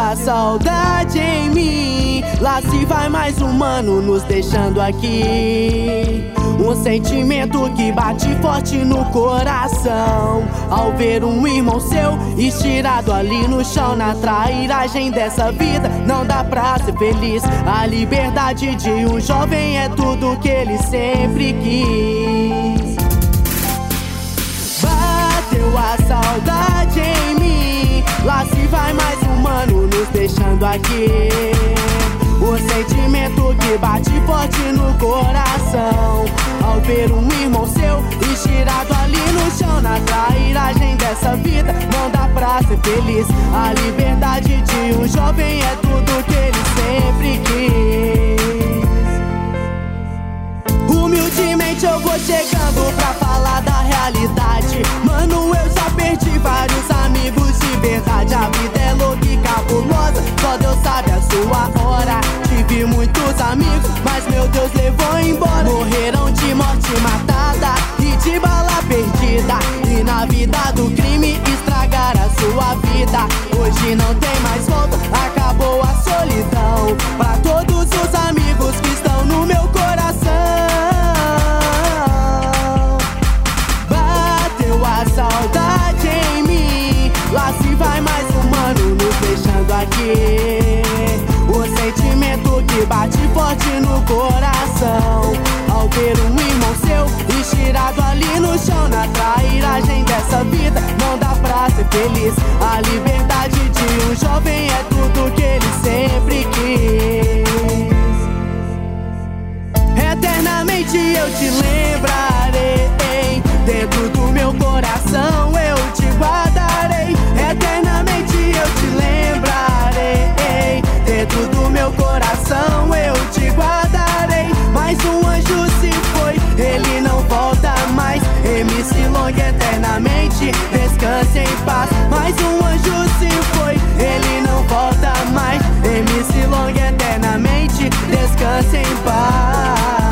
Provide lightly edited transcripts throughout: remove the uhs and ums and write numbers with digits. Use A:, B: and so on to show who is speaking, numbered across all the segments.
A: a saudade em mim. Lá se vai mais um mano nos deixando aqui. Um sentimento que bate forte no coração ao ver um irmão seu estirado ali no chão. Na trairagem dessa vida não dá pra ser feliz. A liberdade de um jovem é tudo que ele sempre quis. Bateu a saudade em mim. Lá se vai mais um mano nos deixando aqui. O sentimento que bate forte no coração ao ver um irmão seu estirado ali no chão. Na trairagem dessa vida não dá pra ser feliz. A liberdade de um jovem é tudo que ele sempre quis. Humildemente eu vou chegando pra falar da realidade. Mano, eu já perdi vários amigos de verdade. A vida é louca e cabulosa, só Deus sabe a sua hora. Tive muitos amigos, mas meu Deus levou embora. Morreram de morte matada e de bala perdida. E na vida do crime estragaram a sua vida. Hoje não tem mais volta, acabou a solidão. Pra todos os amigos que estão no meu coração. Bateu a saudade em mim. Lá se vai mais um mano nos deixando aqui. O sentimento que bate forte no coração ao ver um irmão seu estirado ali no chão. Na trairagem dessa vida não dá pra ser feliz. A liberdade de um jovem é tudo que ele sempre quis. Eternamente eu te lembrarei, dentro do meu coração eu te guardarei. Eternamente eu te lembrarei, dentro do meu coração eu te guardarei. Mais um anjo se foi, ele não volta mais. MC Long eternamente, descanse em paz. Mais um anjo se foi, ele não volta mais. MC Long eternamente, descanse em paz.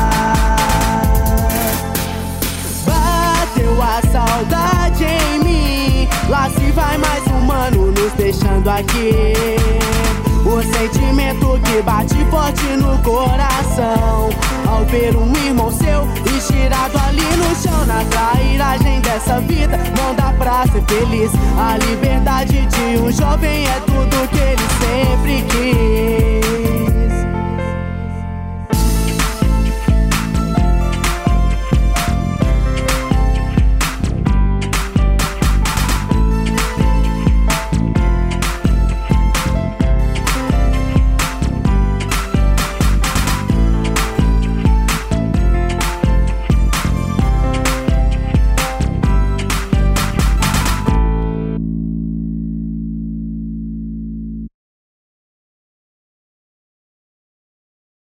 A: Bateu a saudade em mim. Lá se vai mais um mano nos deixando aqui. O sentimento que bate forte no coração ao ver um irmão seu estirado ali no chão. Na trairagem dessa vida não dá pra ser feliz. A liberdade de um jovem é tudo que